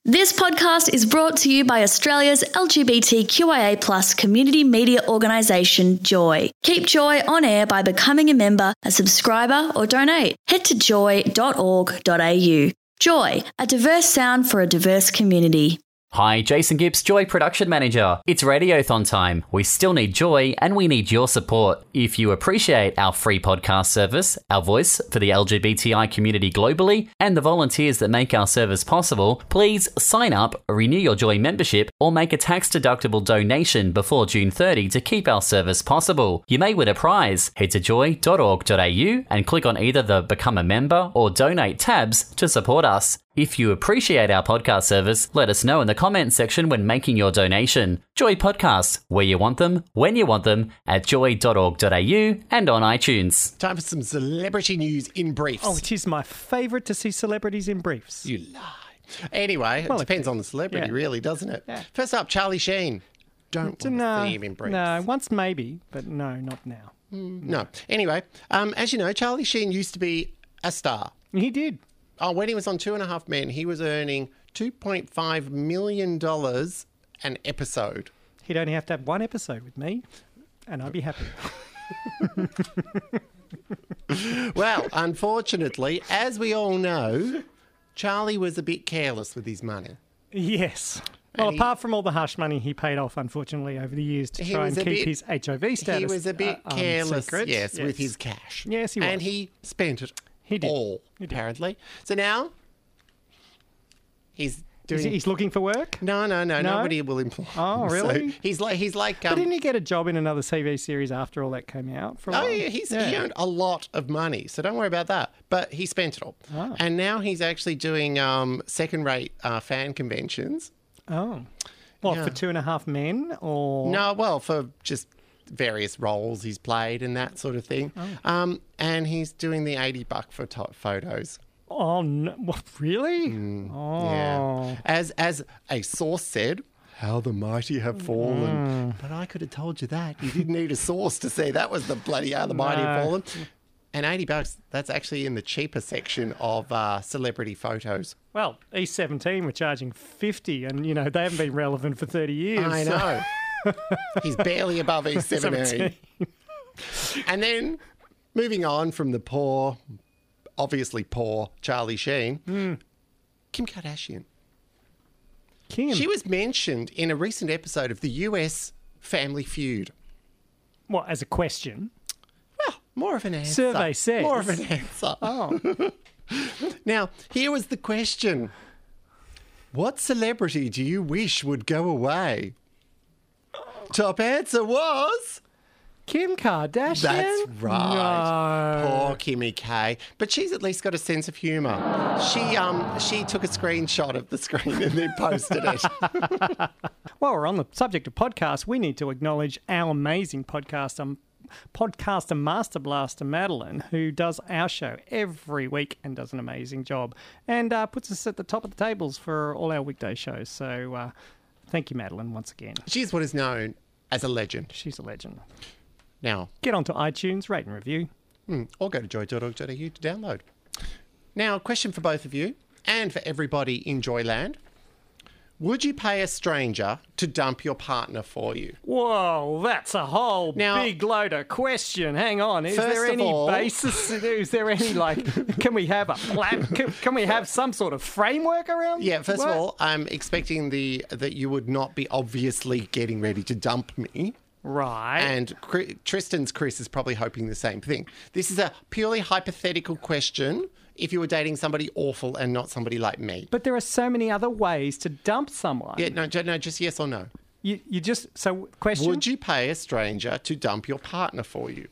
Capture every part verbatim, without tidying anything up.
This podcast is brought to you by Australia's L G B T Q I A plus community media organisation, Joy. Keep Joy on air by becoming a member, a subscriber or donate. Head to joy dot org dot a u. Joy, a diverse sound for a diverse community. Hi, Jason Gibbs, Joy Production Manager. It's Radiothon time. We still need Joy and we need your support. If you appreciate our free podcast service, our voice for the L G B T I community globally, and the volunteers that make our service possible, please sign up, renew your Joy membership, or make a tax-deductible donation before June thirtieth to keep our service possible. You may win a prize. Head to joy dot org dot a u and click on either the Become a Member or Donate tabs to support us. If you appreciate our podcast service, let us know in the comments section when making your donation. Joy Podcasts, where you want them, when you want them, at joy dot org dot a u and on iTunes. Time for some celebrity news in briefs. Oh, it is my favourite to see celebrities in briefs. You lie. Anyway, Well, it depends it- on the celebrity, yeah. really, doesn't it? Yeah. First up, Charlie Sheen. Don't want no, to see him in briefs. no, once maybe, but no, not now. No. Anyway, um, as you know, Charlie Sheen used to be a star. He did. Oh, when he was on Two and a Half Men, he was earning two point five million dollars an episode. He'd only have to have one episode with me, and I'd be happy. Well, unfortunately, as we all know, Charlie was a bit careless with his money. Yes. Well, And he- apart from all the hush money he paid off, unfortunately, over the years to He try was and a keep bit- his H I V status. He was a bit uh, um, careless, secret. yes, with his cash. Yes, he was. And he spent it He did. all, He did. apparently. So now he's doing... Is he- he's looking for work. No, no, no, No? nobody will employ him. Oh, really? So he's like, he's like... But Um, didn't he get a job in another T V series after all that came out? For a Oh, while? yeah, he's, he Yeah. earned a lot of money, so don't worry about that. But he spent it all. Ah. And now he's actually doing um, second-rate uh, fan conventions. Oh. What, Yeah. for Two and a Half Men? Or No, well, for just various roles he's played and that sort of thing. Oh. Um, and he's doing the eighty buck for top photos. Oh, no. What, really? Mm. Oh. Yeah. As as a source said, how the mighty have fallen. Mm. But I could have told you that. You didn't need a source to say that was the bloody how the mighty have No. fallen. And eighty bucks, that's actually in the cheaper section of uh, celebrity photos. Well, E seventeen were charging fifty, and, you know, they haven't been relevant for thirty years. I so- know. He's barely above E seventeen. And then moving on from the poor, obviously poor Charlie Sheen, Mm. Kim Kardashian. Kim. She was mentioned in a recent episode of the U S Family Feud. What, as a question? Well, more of an answer. Survey says. More of an answer. Oh. Now, here was the question. What celebrity do you wish would go away? Top answer was... Kim Kardashian? That's right. No. Poor Kimmy K. But she's at least got a sense of humour. She um she took a screenshot of the screen and then posted it. While we're on the subject of podcasts, we need to acknowledge our amazing podcaster, podcaster Master Blaster Madeline, who does our show every week and does an amazing job and uh, puts us at the top of the tables for all our weekday shows. So uh, thank you, Madeline, once again. She's what is known as a legend. She's a legend. Now, Get onto iTunes, rate and review. hmm, or go to joy dot org dot a u to download. Now, question for both of you and for everybody in Joyland. Would you pay a stranger to dump your partner for you? Whoa, that's a whole Now- big load of question. Hang on, is First there of any all- basis? Is there any like? Can we have a plan? Can, can we have some sort of framework around? Yeah, first what? of all, I'm expecting the that you would not be obviously getting ready to dump me. right? And Chri- Tristan's Chris is probably hoping the same thing. This is a purely hypothetical question if you were dating somebody awful and not somebody like me. But there are so many other ways to dump someone. Yeah, no, ju- no, just yes or no. You, you just so question. Would you pay a stranger to dump your partner for you?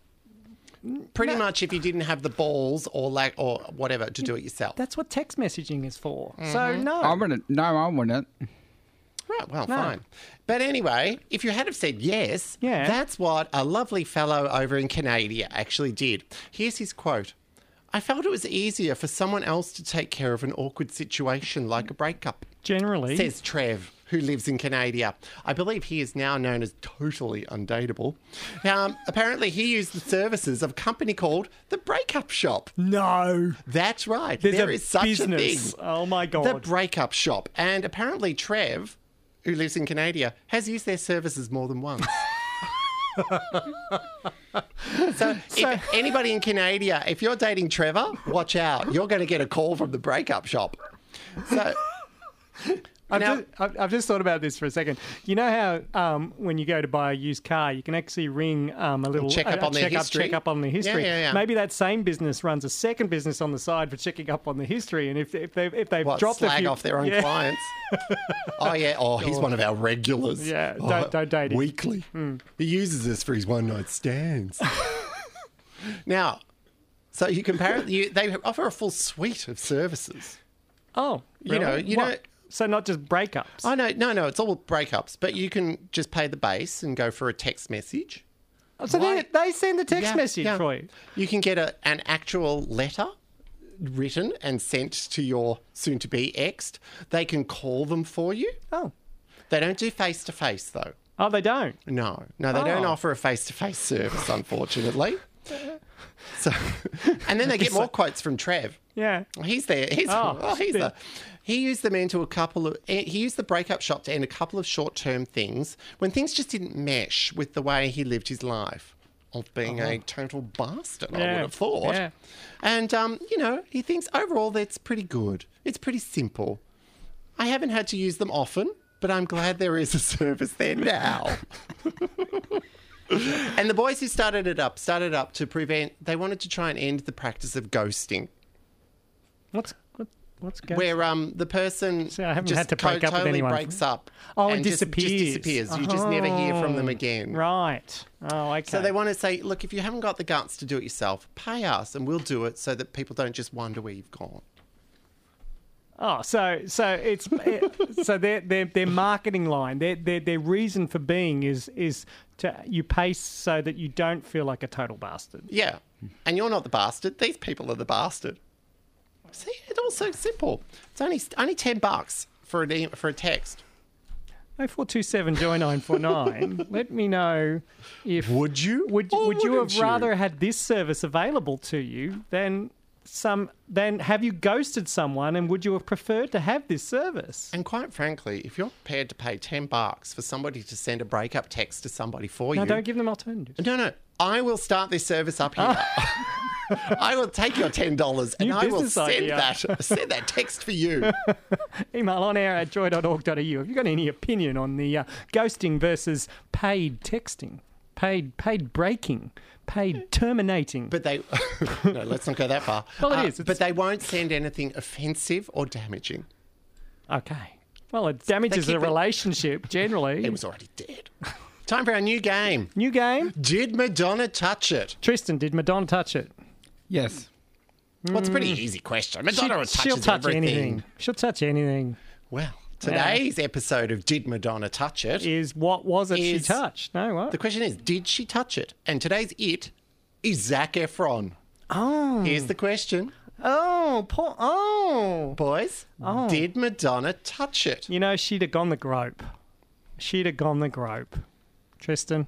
Pretty much if you didn't have the balls or lack or whatever to do it yourself. That's what text messaging is for. Mm-hmm. So no. I wouldn't. No, I wouldn't. Right, well, No. fine. But anyway, if you had have said yes, Yeah. that's what a lovely fellow over in Canada actually did. Here's his quote. I felt it was easier for someone else to take care of an awkward situation like a breakup, Generally, says Trev, who lives in Canada. I believe he is now known as totally undateable. Um, apparently, he used the services of a company called The Breakup Shop. No. That's right. There's There a is such business. a thing. Oh, my God. The Breakup Shop. And apparently, Trev, who lives in Canada, has used their services more than once. So, So- if anybody in Canada, if you're dating Trevor, watch out. You're going to get a call from the Breakup Shop. So, I've, now- just, I've, I've just thought about this for a second. You know how um, when you go to buy a used car, you can actually ring um, a little Check up uh, on their check history. Up, check up on the history. Yeah, yeah, yeah. Maybe that same business runs a second business on the side for checking up on the history. And if, if they've if they've what, dropped a slag few, off their own yeah. clients? Oh, yeah. Oh, he's one of our regulars. Yeah, Oh, don't- don't date him. Weekly. He uses us for his one-night stands. Now, so you compare you, they offer a full suite of services. Oh, You really? know, you What? know- So not just breakups. Oh, no, no, no. It's all breakups. But you can just pay the base and go for a text message. so they, why- they send the text Yeah, message yeah. for you. You can get a, an actual letter written and sent to your soon-to-be ex. They can call them for you. Oh, They don't do face-to-face, though. oh, they don't. No, no, they don't Oh. offer a face-to-face service, unfortunately. So, and then they get more quotes from Trev. Yeah. He's there. He's, Oh, oh, he's bit- the, he used them into a couple of. He used the Breakup Shop to end a couple of short-term things when things just didn't mesh with the way he lived his life of being a total bastard. I Yeah, would have thought. yeah. And um, you know, he thinks overall that's pretty good. It's pretty simple. I haven't had to use them often, but I'm glad there is a service there now. And the boys who started it up started it up to prevent. They wanted to try and end the practice of ghosting, What's what, what's going? where um the person See, I haven't just had to break co- up with totally anyone. breaks up. Oh, and, just, disappears. Just disappears. You just never hear from them Oh, again. Right. Oh, okay. So they want to say, look, if you haven't got the guts to do it yourself, pay us and we'll do it so that people don't just wonder where you've gone. Oh, so so it's it, so their their their marketing line, their their their reason for being is is to you pay so that you don't feel like a total bastard. Yeah. And you're not the bastard. These people are the bastard. See, it's all so simple. It's only only ten bucks for an e- for a text. Oh four two seven joy nine four nine. Let me know if Would you? would Or would you have wouldn't you? rather had this service available to you than some then have you ghosted someone, and would you have preferred to have this service? And quite frankly, if you're prepared to pay ten bucks for somebody to send a breakup text to somebody for No, you, don't give them alternatives. no, no, I will start this service up here. I will take your ten dollars and New I will business send idea. that send that text for you. Email on air at joy dot org dot a u. Have you got any opinion on the uh, ghosting versus paid texting, paid paid breaking, paid terminating? But they no, let's not go that far. Well, it Uh, is. It's- But they won't send anything offensive or damaging. Okay. Well, it damages They the keep it- relationship generally. It was already dead. Time for our new game. New game. Did Madonna touch it? Tristan, did Madonna touch it? Yes. Well, it's a pretty easy question. Madonna She- touches she'll touch everything. anything. She'll touch anything. Well, today's episode of Did Madonna Touch It? Is what was it she Is- touched? No, what? The question is, did she touch it? And today's it is Zac Efron. Oh. Here's the question, Oh, poor, oh. boys. Did Madonna touch it? You know, she'd have gone the grope. She'd have gone the grope. Tristan?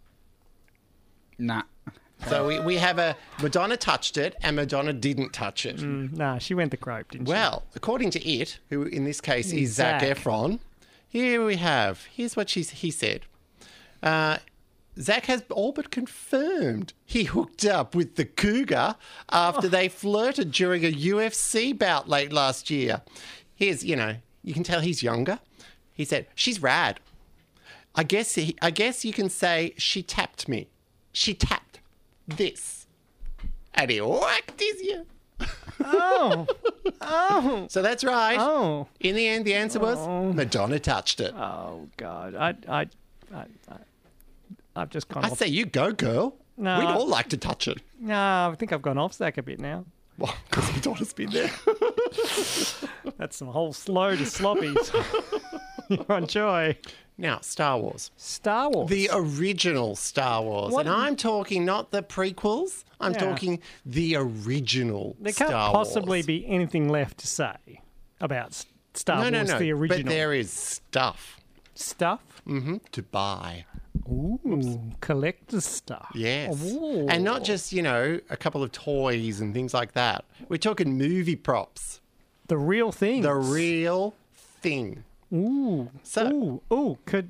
Nah. So we, we have a Madonna touched it and Madonna didn't touch it. Nah, she went the grope, didn't she? Well, according to it, who in this case is Zac Zac. Efron, here we have, here's what she's, he said. Uh, Zac has all but confirmed he hooked up with the cougar after they flirted during a U F C bout late last year. Here's, you know, you can tell he's younger. He said, she's rad. I guess he, I guess you can say she tapped me. She tapped this. And he whacked his ear. Oh. Oh. So that's right. Oh. In the end, the answer was Madonna touched it. Oh, God. I, I, I, I, I've just gone I off. say you go, girl. No. We'd all like to touch it. No, I think I've gone off Zach a bit now. Well, because Madonna's been there. That's some whole slow to sloppies. You're on Joy. Now, Star Wars. Star Wars. The original Star Wars. What- And I'm talking not the prequels. I'm Yeah. talking the original There Star can't possibly Wars. be anything left to say about Star no, Wars, no, no. the original. But there is stuff Stuff? hmm to buy. Ooh, collector's stuff. Yes. Ooh. And not just, you know, a couple of toys and things like that. We're talking movie props. The real thing. The real thing. Ooh. So- ooh, ooh, could...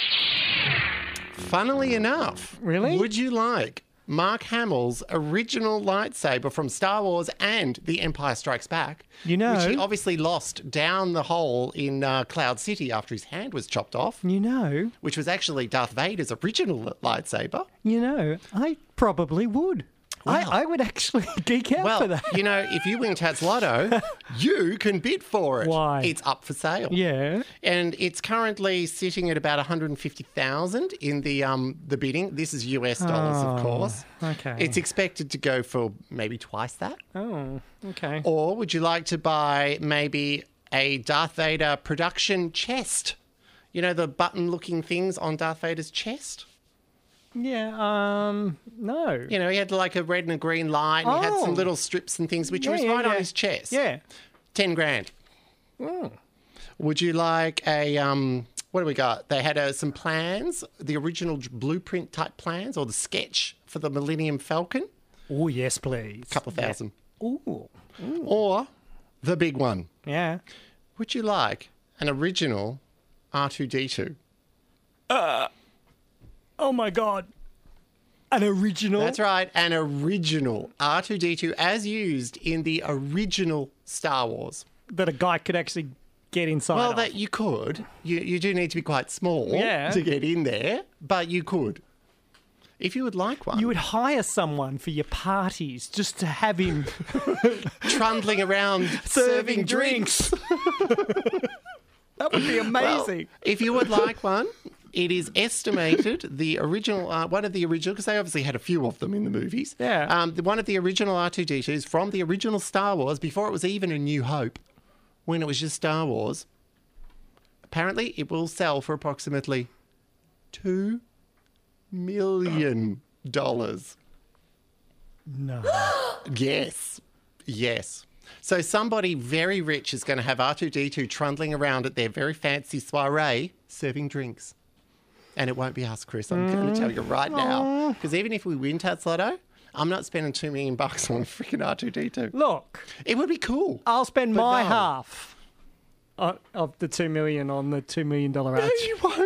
Funnily enough, Really? would you like Mark Hamill's original lightsaber from Star Wars and The Empire Strikes Back? You know- Which he obviously lost down the hole in uh, Cloud City after his hand was chopped off, You know, which was actually Darth Vader's original lightsaber. you know, I probably would. I, I would actually geek out for Well, that. you know, if you win Tats Lotto, you can bid for it. Why? It's up for sale. Yeah. And it's currently sitting at about one hundred fifty thousand in the um the bidding. This is U S dollars, of Oh, course. okay. It's expected to go for maybe twice that. Oh, okay. Or would you like to buy maybe a Darth Vader production chest? You know, the button-looking things on Darth Vader's chest? Yeah, um, no. You know, he had like a red and a green line. He had Oh. some little strips and things, which Yeah, was yeah, right on yeah. his chest. Yeah. Ten grand. Would you like a um? What do we got? They had uh, some plans, the original blueprint type plans, or the sketch for the Millennium Falcon. Oh, yes, please. Couple thousand. Ooh. Or the big one. Yeah. Would you like an original R two D two? Oh, my God. An original? That's right, an original R two D two as used in the original Star Wars. That a guy could actually get inside Well, of. that you could. You you do need to be quite small Yeah. to get in there, but you could. If you would like one. You would hire someone for your parties just to have him trundling around serving drinks. That would be Well, amazing. if you would like one, it is estimated the original, uh, one of the original, because they obviously had a few of them in the movies. Yeah. Um, the, one of the original R two D twos from the original Star Wars, before it was even A New Hope, when it was just Star Wars. Apparently, it will sell for approximately two million dollars. No. Yes. Yes. So somebody very rich is going to have R two D two trundling around at their very fancy soiree serving drinks. And it won't be us, Chris. I'm going to tell you right now. Because even if we win Tats Lotto, I'm not spending two million bucks on freaking R two D two. Look, It would be cool. I'll spend But my no. half of, of the two million on the two million dollar No, arch. you won't.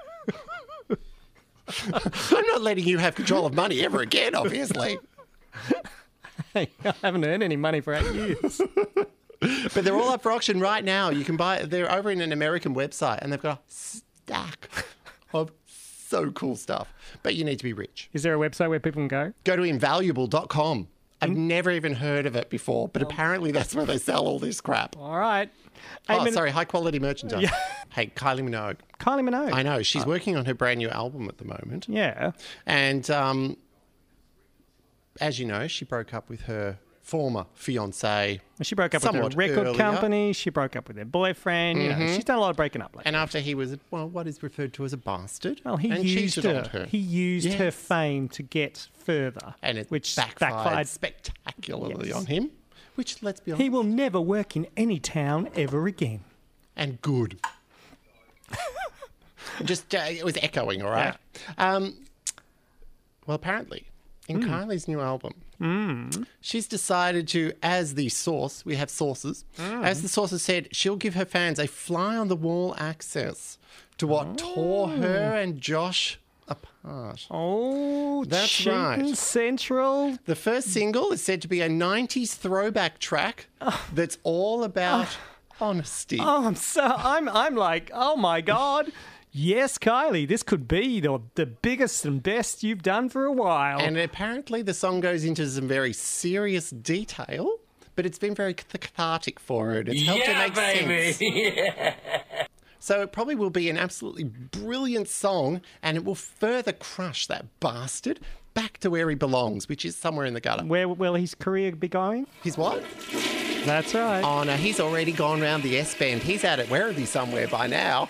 I'm not letting you have control of money ever again, obviously. Hey, I haven't earned any money for eight years. But they're all up for auction right now. You can buy. They're over in an American website, and they've got a stack of so cool stuff. But you need to be rich. Is there a website where people can go? Go to invaluable dot com. I've never even heard of it before, but apparently that's where they sell all this crap. All right. Oh, Hey, Min- sorry, high quality merchandise. Hey, Kylie Minogue. Kylie Minogue. I know she's working on her brand new album at the moment, Yeah. and um, as you know, she broke up with her former fiance. She broke up with Somewhat her record earlier. company. She broke up with her boyfriend. You know, she's done a lot of breaking up lately. And after he was, well, what is referred to as a bastard. Well, he and used cheated her. on her. He used her Yes. fame to get further, And it which backfired, backfired. spectacularly Yes. on him. Which, let's be honest, He will never work in any town ever again. and good. Just, uh, it was echoing, all right? Um, well, apparently, in Kylie's new album, she's decided to, as the source, we have sources, as the source has said, she'll give her fans a fly-on-the-wall access to what tore her and Josh apart. Oh, That's Cheating right. Central. The first single is said to be a nineties throwback track that's all about honesty. Oh, I'm so I'm I'm like, oh my god. Yes, Kylie, this could be the the biggest and best you've done for a while. And apparently the song goes into some very serious detail, but it's been very cathartic for her. It's helped Yeah, her make baby. sense. So it probably will be an absolutely brilliant song, and it will further crush that bastard back to where he belongs, which is somewhere in the gutter. Where will his career be going? His what? That's right. Oh, no, he's already gone round the S-Bend. He's out at Werribee somewhere by now.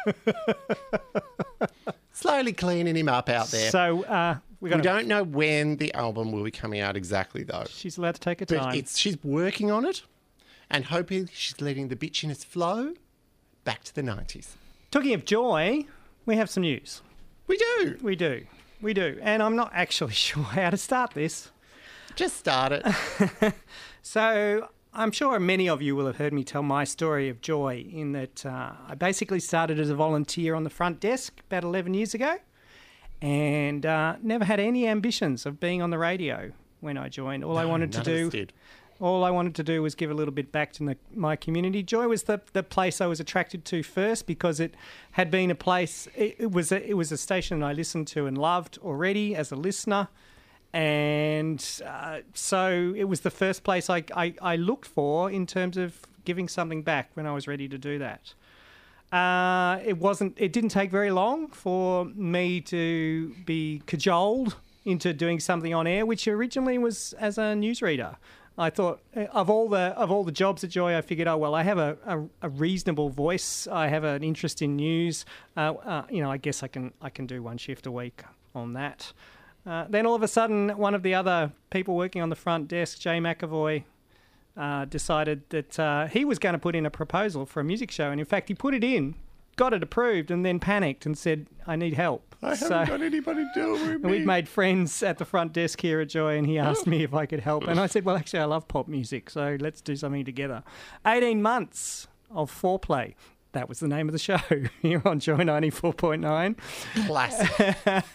Slowly cleaning him up out there. So uh, we we got. don't know when the album will be coming out exactly, though. She's allowed to take her But time. it's she's working on it, and hoping she's letting the bitchiness flow back to the nineties. Talking of joy, we have some news. We do. We do. We do. And I'm not actually sure how to start this. Just start it. So I'm sure many of you will have heard me tell my story of joy in that uh, I basically started as a volunteer on the front desk about eleven years ago and uh, never had any ambitions of being on the radio when I joined. All No, I wanted to none of us do... did. All I wanted to do was give a little bit back to the, my community. Joy was the, the place I was attracted to first because it had been a place, it, it was a, it was a station I listened to and loved already as a listener. And uh, so it was the first place I, I, I looked for in terms of giving something back when I was ready to do that. Uh, it wasn't, it didn't take very long for me to be cajoled into doing something on air, which originally was as a newsreader. I thought of all the of all the jobs at Joy, I figured, oh well, I have a, a, a reasonable voice. I have an interest in news. Uh, uh, you know, I guess I can I can do one shift a week on that. Uh, then all of a sudden, one of the other people working on the front desk, Jay McAvoy, uh, decided that uh, he was going to put in a proposal for a music show, and in fact, he put it in, got it approved, and then panicked and said, "I need help." I haven't So- got anybody to do it with And me. we'd made friends at the front desk here at Joy, and he asked me if I could help. And I said, well, actually, I love pop music, so let's do something together. eighteen months of foreplay. That was the name of the show here on Joy ninety-four point nine. Classic.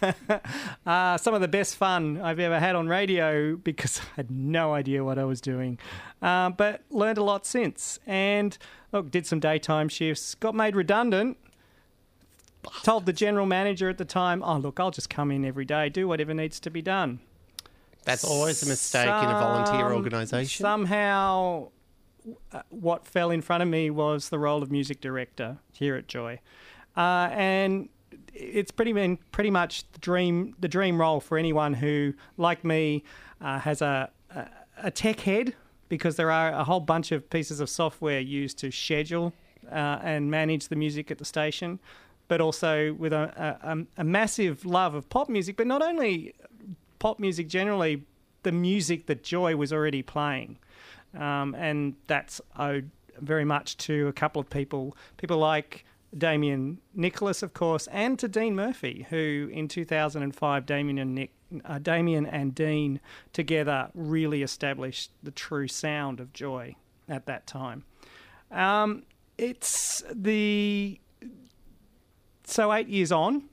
Uh, some of the best fun I've ever had on radio because I had no idea what I was doing. Uh, but learned a lot since. And, look, did some daytime shifts, got made redundant. Told the general manager at the time, oh, look, I'll just come in every day, do whatever needs to be done. That's always a mistake in a volunteer Some- organisation. Somehow, uh, what fell in front of me was the role of music director here at Joy. Uh, and it's pretty been pretty much the dream the dream role for anyone who, like me, uh, has a, a, a tech head, because there are a whole bunch of pieces of software used to schedule uh, and manage the music at the station, but also with a, a, a massive love of pop music, but not only pop music generally, the music that Joy was already playing. Um, and that's owed very much to a couple of people, people like Damien Nicholas, of course, and to Dean Murphy, who in two thousand five, Damien and, Nick, uh, Damien and Dean together really established the true sound of Joy at that time. Um, it's the... So eight years on,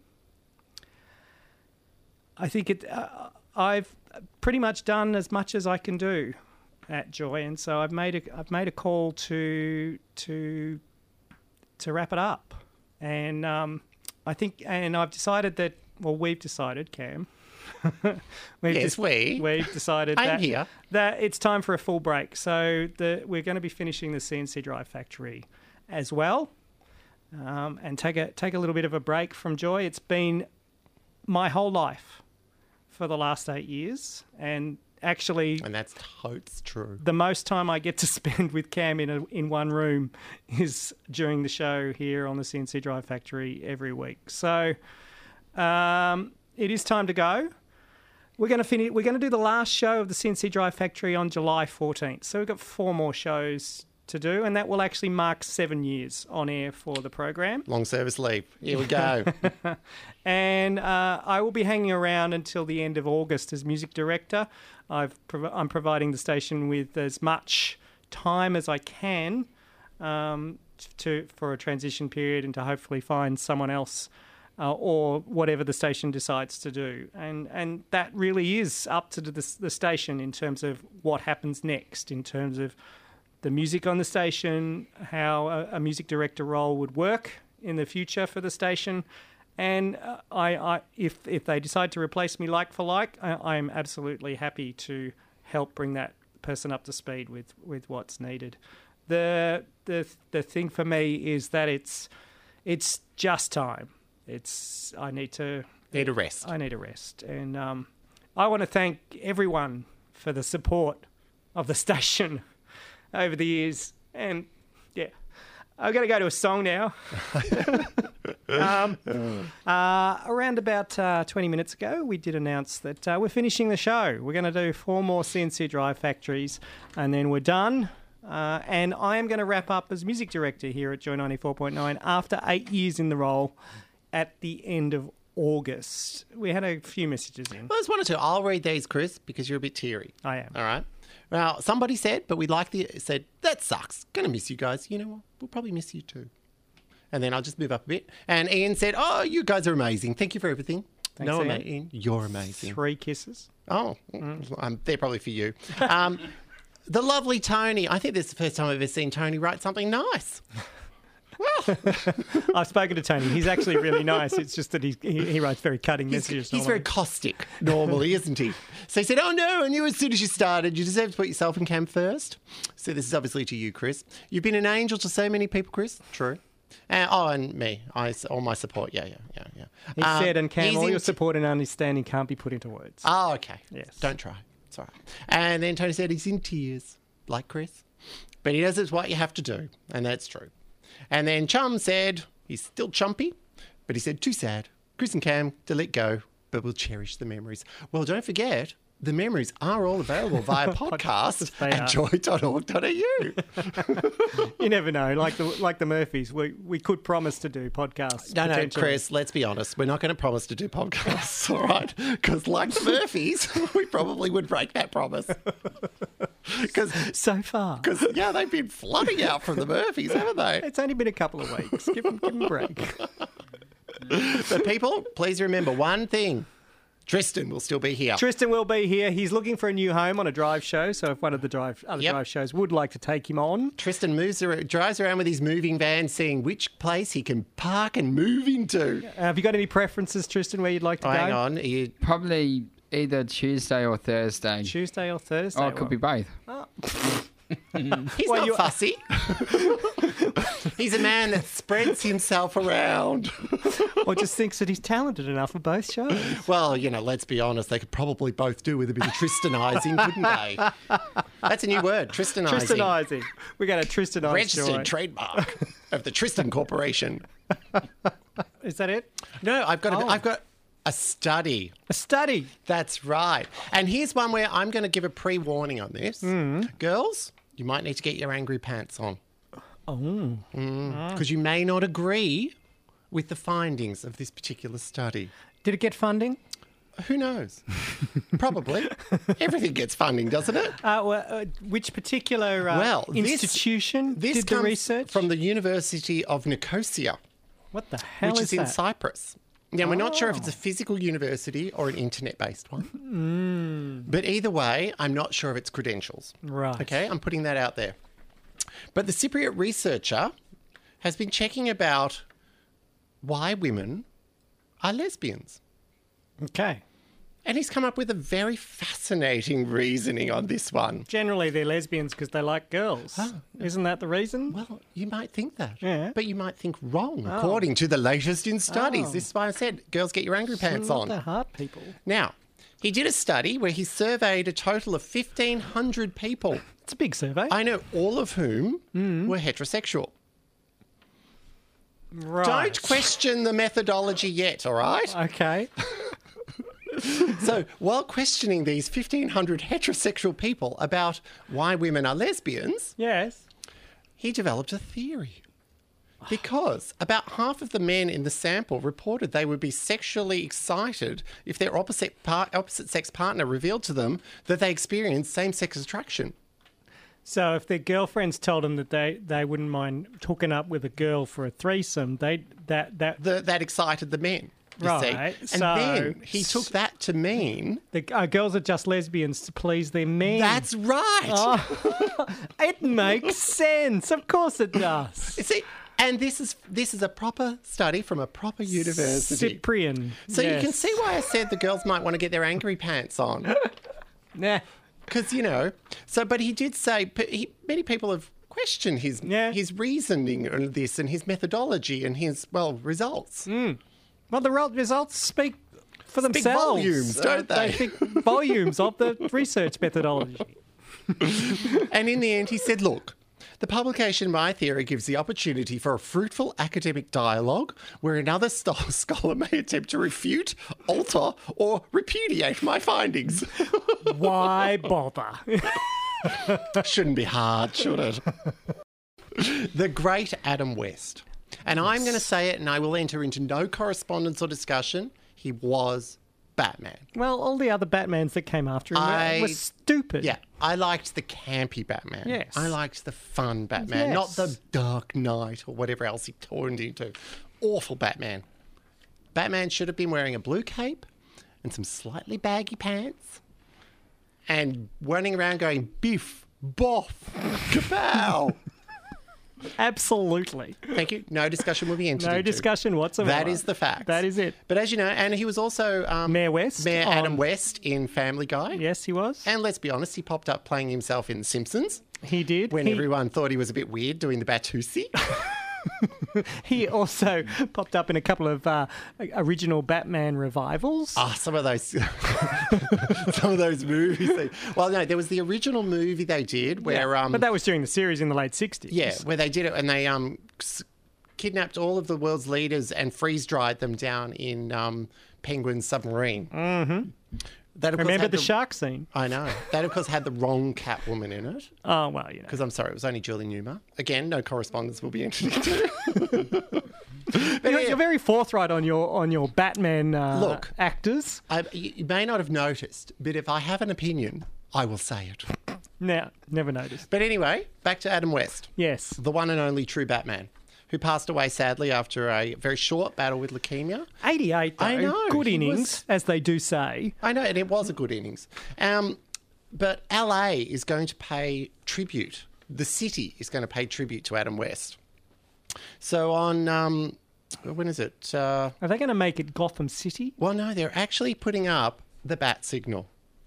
I think it. Uh, I've pretty much done as much as I can do at Joy, and so I've made a I've made a call to to to wrap it up, and um, I think, and I've decided that. Well, we've decided, Cam. we've Yes, we. We've decided I'm that, here. that it's time for a full break. So the we're going to be finishing the C N C Drive Factory as well. Um, and take a take a little bit of a break from Joy. It's been my whole life for the last eight years, and actually, And that's totes true. the most time I get to spend with Cam in a, in one room is during the show here on the C N C Drive Factory every week. So um, it is time to go. We're going to finish. We're going to do the last show of the C N C Drive Factory on July fourteenth. So we've got four more shows to do, and that will actually mark seven years on air for the program. Long service leave. Here we go. And uh, I will be hanging around until the end of August as music director. I've prov- I'm providing the station with as much time as I can um, to for a transition period, and to hopefully find someone else uh, or whatever the station decides to do. And and that really is up to the, the station in terms of what happens next, in terms of the music on the station, how a, a music director role would work in the future for the station. And uh, I, I, if if they decide to replace me like for like, I, I am absolutely happy to help bring that person up to speed with, with what's needed. The the the thing for me is that it's it's just time. It's I need to Need a rest. I need a rest, and um, I want to thank everyone for the support of the station over the years. And yeah, I've got to go to a song now. um, uh, around about uh, twenty minutes ago, we did announce that uh, we're finishing the show. We're going to do four more C N C Drive Factories, and then we're done Uh, and I am going to wrap up as music director here at Joy ninety-four point nine after eight years in the role at the end of August. We had a few messages in. Well, there's one or two. I'll read these, Chris, because you're a bit teary. I am. All right. Now, somebody said, but we like the said that sucks. Gonna miss you guys. You know what? We'll probably miss you too. And then I'll just move up a bit. And Ian said, "Oh, you guys are amazing. Thank you for everything." Thanks, no, Ian. Ian. You're amazing. Three kisses. Oh, um, they're probably for you. Um, the lovely Tony. I think this is the first time I've ever seen Tony write something nice. Well, I've spoken to Tony. He's actually really nice. It's just that he's, he, he writes very cutting he's, messages. he's very normally. caustic normally, isn't he? So he said, "Oh no, I knew as soon as you started, you deserve to put yourself in cam first." So this is obviously to you, Chris. You've been an angel to so many people, Chris. True. Uh, oh, and me. I, all my support. Yeah, yeah, yeah, yeah. He Um, said, and Cam, he's all in- your support and understanding can't be put into words. Oh, okay. Yes. Don't try. It's all right. And then Tony said he's in tears, like Chris. But he knows it's what you have to do, and that's true. And then Chum said he's still chumpy, but he said, too sad. Chris and Cam to let go, but we'll cherish the memories. Well, don't forget, the memories are all available via podcast They at are. joy dot org dot a u. You never know. Like the like the Murphys, we we could promise to do podcasts. No, no, potentially. Chris, let's be honest. We're not going to promise to do podcasts, all right? Because like the Murphys, we probably would break that promise. Because So far. Because, yeah, they've been flooding out from the Murphys, haven't they? It's only been a couple of weeks. Give them, give them a break. But people, please remember one thing. Tristan will still be here. Tristan will be here. He's looking for a new home on a drive show. So if one of the drive other Yep. drive shows would like to take him on, Tristan moves around, drives around with his moving van, seeing which place he can park and move into. uh, have you got any preferences, Tristan, where you'd like to Oh, go? hang on. You, Probably either Tuesday or Thursday. Tuesday or Thursday? Oh, it could be both. he's Well, not you- fussy. He's a man that spreads himself around. Or just thinks that he's talented enough for both shows. Well, you know, let's be honest. They could probably both do with a bit of Tristanising, couldn't they? That's a new word, Tristanising. Tristanising. We got a Tristanise Registered joy. trademark of the Tristan Corporation. Is that it? No, I've got a, Oh. I've got a study. A study. That's right. And here's one where I'm going to give a pre-warning on this. Hmm. Girls, you might need to get your angry pants on. Oh. Because you may not agree with the findings of this particular study. Did it get funding? Who knows? Probably. Everything gets funding, doesn't it? Uh, well, uh, which particular uh, Well, this- institution This did the comes research? from the University of Nicosia, What the hell which is is in that? Cyprus. Now, we're not sure if it's Oh. a physical university or an internet-based one. Hmm. But either way, I'm not sure of its credentials. Right. Okay, I'm putting that out there. But the Cypriot researcher has been checking about why women are lesbians. Okay. And he's come up with a very fascinating reasoning on this one. Generally, they're lesbians because they like girls. Isn't that the reason? Well, you might think that. Yeah. But you might think wrong, according to the latest in studies. Oh. This is why I said, girls, get your angry pants Not on. the hard people. Now, he did a study where he surveyed a total of fifteen hundred people. It's a big survey. I know all of whom Mm. were heterosexual. right. Don't question the methodology yet, all right? Okay. So, while questioning these fifteen hundred heterosexual people about why women are lesbians, Yes. he developed a theory. Because about half of the men in the sample reported they would be sexually excited if their opposite par- opposite sex partner revealed to them that they experienced same-sex attraction. So if their girlfriends told them that they, they wouldn't mind hooking up with a girl for a threesome, they that that The, that excited the men. You Right, See? And so- then he took that to mean the uh, girls are just lesbians to please their men. that's right. It makes sense. Of course it does. You see, and this is this is a proper study from a proper university. Cyprian. So you yes. can see why I said the girls might want to get their angry pants on. Nah. Because, you know, so, but he did say, p- he, many people have questioned his Yeah. his reasoning on this and his methodology and his, well, results. Well, the re- results speak for Speak themselves. volumes, don't Uh, they? They speak volumes of the research methodology. And in the end, he said, look, the publication of my theory gives the opportunity for a fruitful academic dialogue where another st- scholar may attempt to refute, alter, or repudiate my findings. Why bother? Shouldn't be hard, should it? The great Adam West. And I'm going to say it, and I will enter into no correspondence or discussion. He was Batman. Well, all the other Batmans that came after him I- were stupid. Yeah, I liked the campy Batman. Yes. I liked the fun Batman, Yes. not the Dark Knight or whatever else he turned into. Awful Batman. Batman should have been wearing a blue cape and some slightly baggy pants and running around going, biff, boff, kapow. Absolutely. Thank you. No discussion will be entered No into. discussion whatsoever. That is the fact. That is it. But as you know, and he was also um, Mayor West Mayor on- Adam West in Family Guy. Yes, he was. And let's be honest, he popped up playing himself in The Simpsons He did. when he, everyone thought he was a bit weird doing the Batusi. he also popped up in a couple of uh, original Batman revivals. Ah, some of those, some of those movies. They, well, no, there was the original movie they did where, um, but that was during the series in the late sixties. yeah, where they did it and they um s- kidnapped all of the world's leaders and freeze dried them down in um Penguin's submarine. Mm-hmm. That of course Remember had the shark scene? I know that of course had the wrong Catwoman in it. Oh, well, you know. Because I'm sorry, it was only Julie Newmar. Again, no correspondence will be entered into. But You're, yeah, you're very forthright on your on your Batman uh, Look. actors. I, you you may not have noticed, but if I have an opinion, I will say it. Now, never noticed. But anyway, back to Adam West, Yes. the one and only true Batman, who passed away sadly after a very short battle with leukemia. eighty-eight, though. I know, Good he innings, was- as they do say. I know, and it was a good innings. Um, but L A is going to pay tribute. The city is going to pay tribute to Adam West. So on, um, when is it? Uh, Are they going to make it Gotham City? well, no, they're actually putting up the bat signal.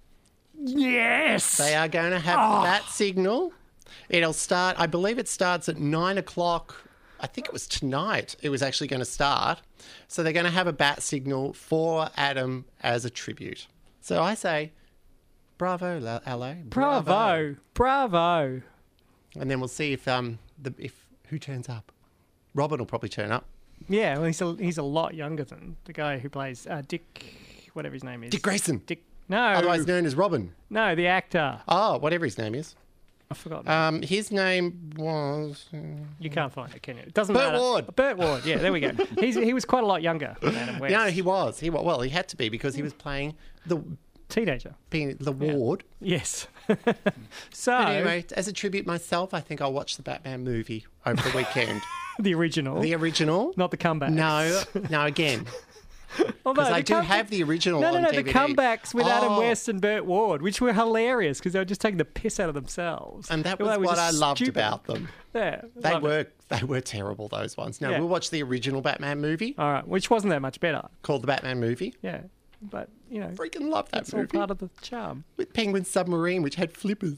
Yes! They are going to have Oh. the bat signal. It'll start, I believe it starts at nine o'clock. I think it was tonight it was actually going to start. So they're going to have a bat signal for Adam as a tribute. So I say, bravo, La- L A. Bravo. Bravo. And then we'll see if um the if who turns up. Robin will probably turn up. Yeah, well, he's a, he's a lot younger than the guy who plays uh, Dick, whatever his name is. Dick Grayson. Dick. No. Otherwise known as Robin. No, the actor. Oh, whatever his name is. I forgot. Um, his name was. uh, you can't find it, can you? It doesn't Burt matter. Ward. Burt Ward. Yeah, there we go. He's he was quite a lot younger than Adam West. No, he was. He wa- well, he had to be because he was playing the Teenager. being the ward. Yes. so But anyway, as a tribute myself, I think I'll watch the Batman movie over the weekend. the original, The original. not the comeback. No, no, again. Although Because I the do come- have the original No, no, on no, D V D. the comebacks with Adam Oh, West and Burt Ward, which were hilarious because they were just taking the piss out of themselves. And that They was were what I just loved stupid. about them. Yeah, They loved it. were they were terrible, those ones. No, Yeah. we'll watch the original Batman movie All right, which wasn't that much better. called the Batman movie. Yeah, but you know, Freaking love that it's all movie. part of the charm. With Penguin Submarine, which had flippers.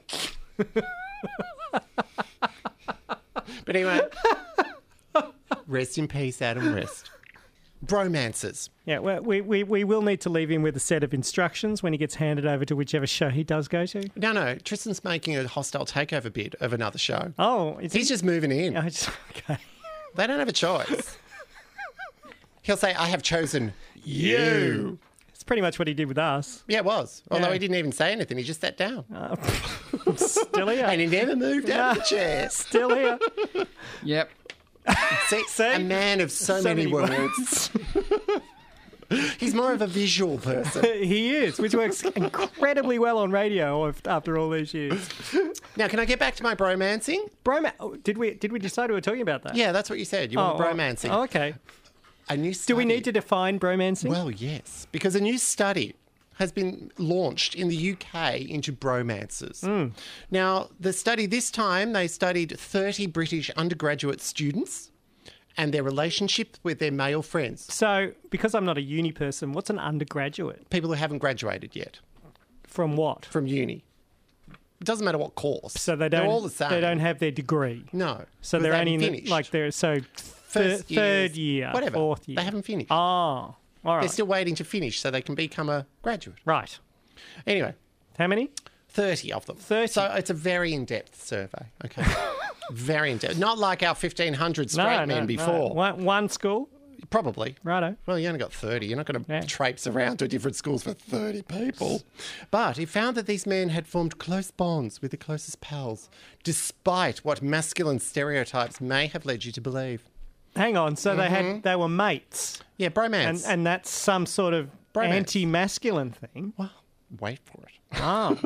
But anyway, rest in peace, Adam West. Bromances. Yeah, well, we, we, we will need to leave him with a set of instructions when he gets handed over to whichever show he does go to. No, no, Tristan's making a hostile takeover bid of another show. Oh, is He's he? just moving in. I just, okay. They don't have a choice. He'll say, I have chosen you. It's pretty much what he did with us. Yeah, it was. Although Yeah. he didn't even say anything. He just sat down. Still here. And he never moved out of the chair. Still here. Yep. See, See? a man of so, So many, many words. He's more of a visual person. He is, which works incredibly well on radio af- after all these years. Now, can I get back to my bromancing? Broma- oh, did we did we decide we were talking about that? Yeah, that's what you said. You want Oh, bromancing. Oh, okay. A new Do study. we need to define bromancing? Well, yes, because a new study has been launched in the U K into bromances. Hmm. Now, the study this time, they studied thirty British undergraduate students and their relationship with their male friends, So, because I'm not a uni person, what's an undergraduate? people who haven't graduated yet From what? from uni. It doesn't matter what course. So they They're don't. all the same. They don't have their degree. No. So because they're they only in haven't the, finished. like they're so thir- First years, third year, whatever. fourth year. They haven't finished. Oh, all right. They're still waiting to finish so they can become a graduate. Right. Anyway, How many? thirty of them. thirty. So it's a very in-depth survey. Okay. Very in-depth. Not like our fifteen hundred straight men before. One, one school. Probably. Righto. Well, you only got thirty. You're not going to Yeah. traipse around to different schools for thirty people. But he found that these men had formed close bonds with the closest pals, despite what masculine stereotypes may have led you to believe. Hang on. So they had they were mates, Yeah, bromance. and and that's some sort of Bromance. anti-masculine thing. Well, wait for it. Oh,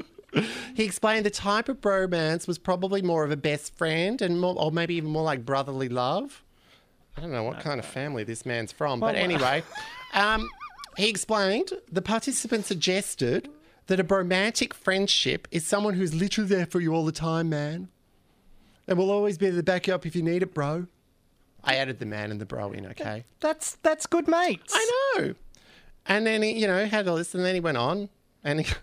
He explained the type of bromance was probably more of a best friend and more, or maybe even more like brotherly love. I don't know what kind of family this man's from, but Well, anyway, um, he explained the participant suggested that a bromantic friendship is someone who's literally there for you all the time, man, and will always be there to back you up if you need it, bro. I added the man and the bro in, okay? that's that's good mates. I know. And then he, you know, had all this, and then he went on, and he.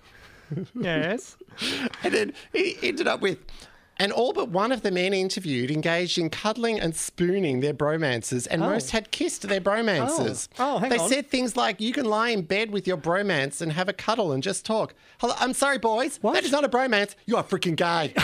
Yes. And then he ended up with, and all but one of the men interviewed engaged in cuddling and spooning their bromances, and Oh. most had kissed their bromances. Oh. Oh, hang they on. said things like, you can lie in bed with your bromance and have a cuddle and just talk. Hello, I'm sorry, boys. What? That is not a bromance. You are freaking gay.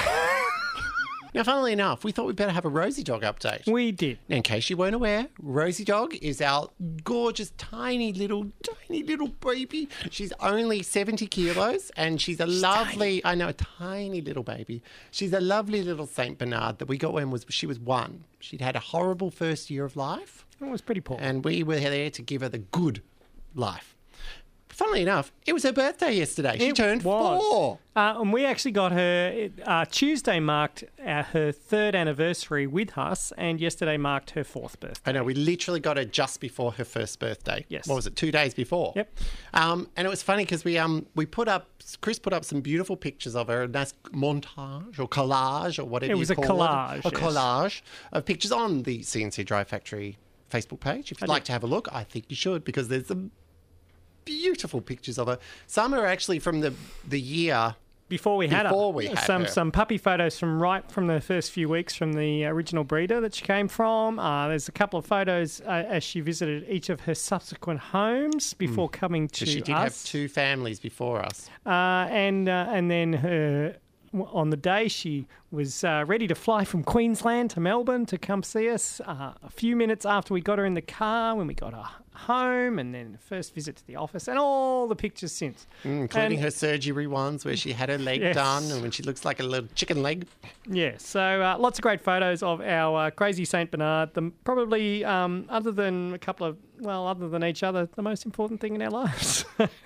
Now, funnily enough, we thought we'd better have a Rosie Dog update. We did. In case you weren't aware, Rosie Dog is our gorgeous, tiny little, tiny little baby. She's only seventy kilos and she's a lovely, I know, a tiny little baby. She's a lovely little Saint Bernard that we got when was she was one. She'd had a horrible first year of life It was pretty poor. and we were there to give her the good life. Funnily enough, it was her birthday yesterday. She It turned was. four. Uh, and we actually got her. Uh, Tuesday marked uh, her third anniversary with us, and yesterday marked her fourth birthday. I know, we literally got her just before her first birthday. Yes. What was it, two days before? Yep. Um, and it was funny because we um we put up, Chris put up some beautiful pictures of her, a nice montage or collage or whatever It you was a call collage, it. A yes. collage of pictures on the C N C Drive Factory Facebook page. If you'd I like did. to have a look, I think you should because there's some beautiful pictures of her. Some are actually from the, the year... Before we had Before her, we had some her. some puppy photos from right from the first few weeks from the original breeder that she came from. Uh, there's a couple of photos uh, as she visited each of her subsequent homes before coming to So she did us. have two families before us. Uh, and uh, and then her on the day she was uh, ready to fly from Queensland to Melbourne to come see us. Uh, a few minutes after we got her in the car, when we got her home, and then first visit to the office, and all the pictures since, Including And- her surgery ones where she had her leg Yes. done and when she looks like a little chicken leg. Yeah, so uh, lots of great photos of our uh, crazy Saint Bernard. The, probably, um, other than a couple of, well, other than each other, the most important thing in our lives.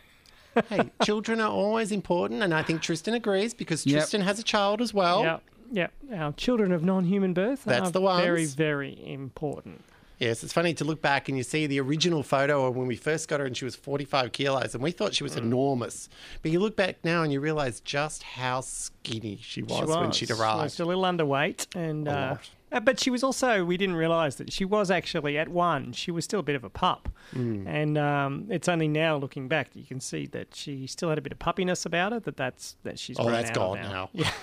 Hey, children are always important, and I think Tristan agrees because Yep. Tristan has a child as well. yeah, yeah. Our children of non-human birth That's are the ones. very, very important. Yes, it's funny to look back and you see the original photo of when we first got her and she was forty-five kilos, and we thought she was enormous. But you look back now and you realise just how skinny she was, She when was. she'd She arrived. was a little underweight, and A uh, lot. uh, but she was also. We didn't realise that she was actually at one. She was still a bit of a pup, Mm. and um, it's only now looking back that you can see that she still had a bit of puppiness about her. That that's that she's. Oh, run that's out gone of now. Yeah.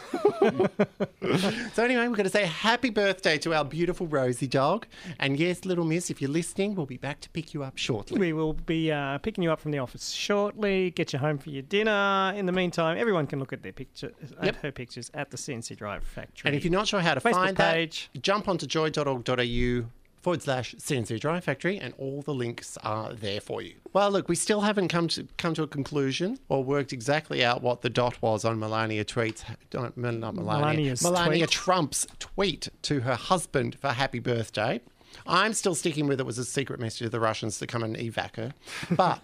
So anyway, we're going to say happy birthday to our beautiful Rosie dog. And yes, little miss, if you're listening, we'll be back to pick you up shortly. We will be uh, picking you up from the office shortly. Get you home for your dinner. In the meantime, everyone can look at their picture, at Yep. her pictures at the C N C Drive Factory. And if you're not sure how to Facebook find page. that, jump onto joy.org.au forward slash C N C Drive Factory, and all the links are there for you. Well, look, we still haven't come to come to a conclusion or worked exactly out what the dot was on Melania tweets, not Melania, Melania's Melania tweet. Trump's tweet to her husband for happy birthday. I'm still sticking with it was a secret message of the Russians to come and evac her. But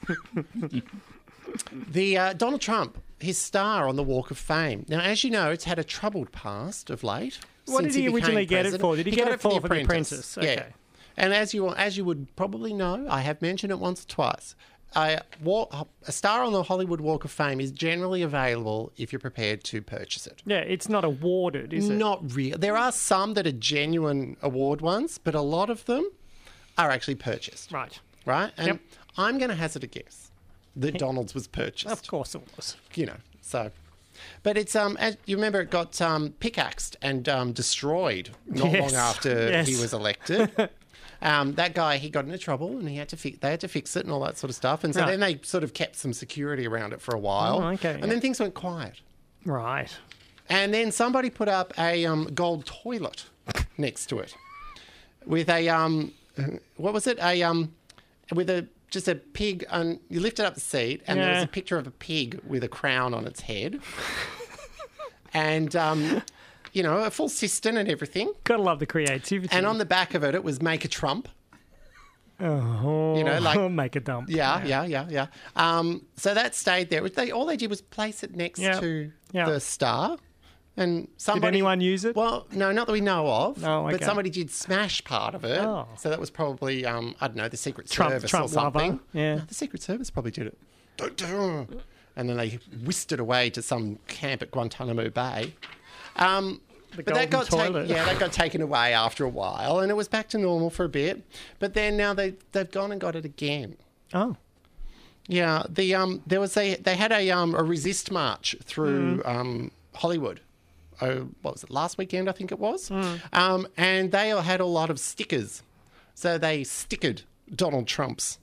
the uh, Donald Trump, his star on the Walk of Fame. Now, as you know, it's had a troubled past of late. What since did he became originally get it president. for? Did he get got it for for The Apprentice? Yeah. Okay. And as you as you would probably know, I have mentioned it once or twice. A, wa- a star on the Hollywood Walk of Fame is generally available if you're prepared to purchase it. Yeah, it's not awarded, is it? Not real. There are some that are genuine award ones, but a lot of them are actually purchased. Right. Right? And Yep. I'm going to hazard a guess that Donald's was purchased. Of course it was. You know, so. But it's um, as you remember, it got um, pickaxed and um, destroyed not Yes. long after Yes. he was elected. um, that guy, he got into trouble, and he had to fi- they had to fix it and all that sort of stuff. And so Right. then they sort of kept some security around it for a while. Oh, okay, And yeah. then things went quiet. Right. And then somebody put up a um, gold toilet next to it with a um, what was it? A um, with a just a pig. And you lifted up the seat, and there was Yeah. a picture of a pig with a crown on its head, and um, you know, a full cistern and everything. Gotta love the creativity. And on the back of it, it was "Make a Trump." oh, you know, like- make a dump. Yeah, yeah, yeah, yeah. Um, so that stayed there. They all they did was place it next Yeah. to Yeah. the star, and somebody. Did anyone use it? Well, no, not that we know of. Oh, But okay. somebody did smash part of it. Oh. So that was probably um, I don't know, the Secret Trump- Service Trump or something. lover, yeah. No, the Secret Service probably did it. And then they whisked it away to some camp at Guantanamo Bay. Um, The but that got golden taken, toilet. yeah, that got taken away after a while, and it was back to normal for a bit. But then now they they've gone and got it again. Oh, Yeah, the um, there was a they had a um a resist march through Mm. um Hollywood. Oh, what was it? Last weekend, I think it was. Mm. Um, and they all had a lot of stickers, so they stickered Donald Trump's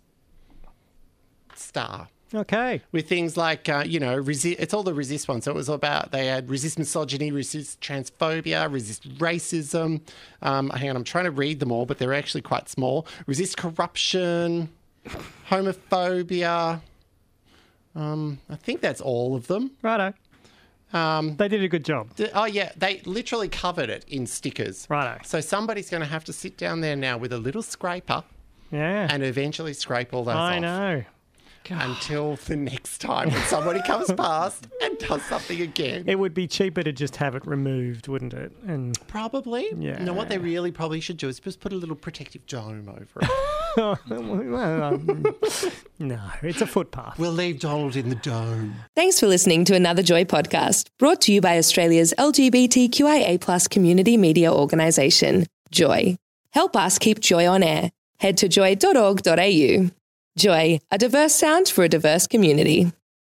star okay. with things like uh, you know, resist. It's all the resist ones. So it was about they had resist misogyny, resist transphobia, resist racism. Um, hang on, I'm trying to read them all, but they're actually quite small. Resist corruption, homophobia. Um, I think that's all of them. Righto. Um, They did a good job. th- oh yeah, they literally covered it in stickers. Righto. So somebody's going to have to sit down there now with a little scraper Yeah. and eventually scrape all those I off. know. Until the next time when somebody comes past and does something again. It would be cheaper to just have it removed, wouldn't it? And Probably. Yeah. You know what they really probably should do is just put a little protective dome over it. well, um, no, it's a footpath. We'll leave Donald in the dome. Thanks for listening to another Joy podcast, brought to you by Australia's L G B T Q I A plus community media organisation, Joy. Help us keep Joy on air. Head to joy dot org dot a u. Joy, a diverse sound for a diverse community.